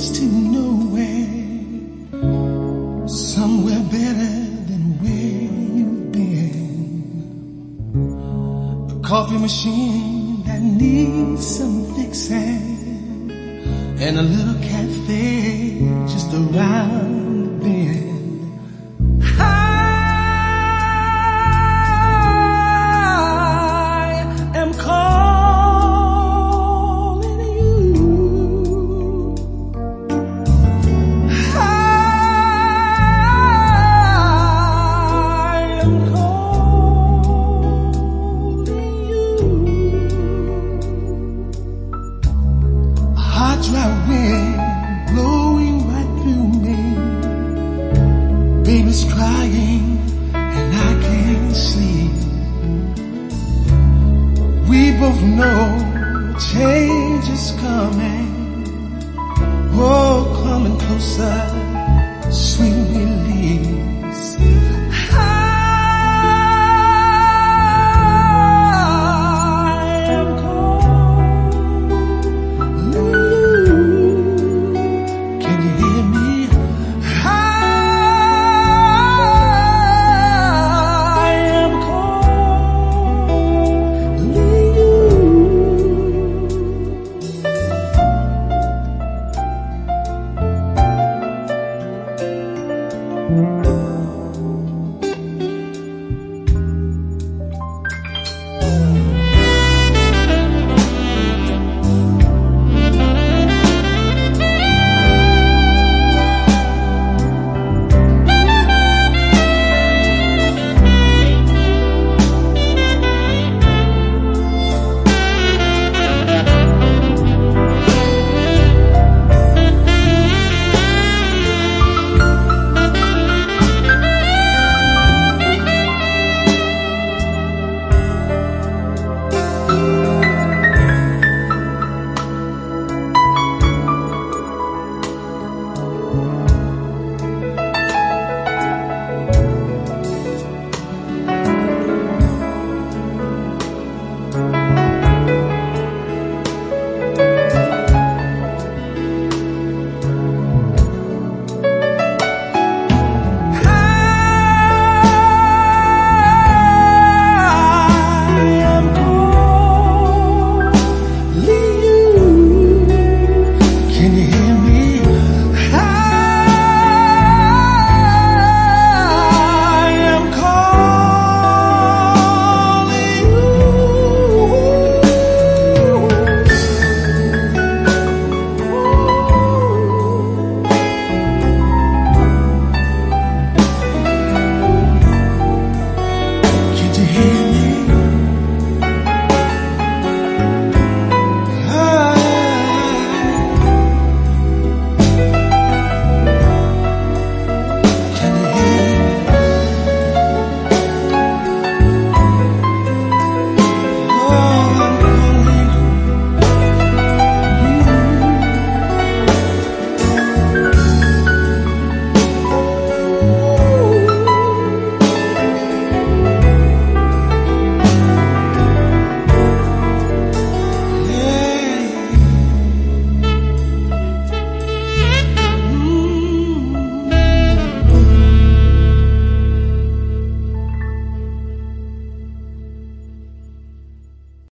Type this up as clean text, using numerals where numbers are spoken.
chance to nowhere, somewhere better than where you've been. A coffee machine that needs some fixing, and a little cafe just around the bend. Dry wind blowing right through me. Baby's crying and I can't sleep. We both know change is coming. Oh, coming closer, sweet